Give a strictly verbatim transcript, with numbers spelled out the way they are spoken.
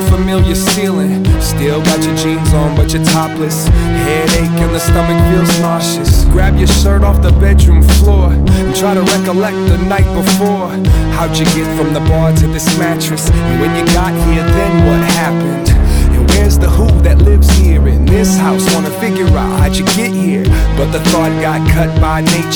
unfamiliar ceiling. Still got your jeans on but you're topless. Headache and the stomach feels nauseous. Grab your shirt off the bedroom floor and try to recollect the night before. How'd you get from the bar to this mattress? And when you got here, then what happened? And where's the who that lives here in this house? Wanna figure out how'd you get here, but the thought got cut by nature.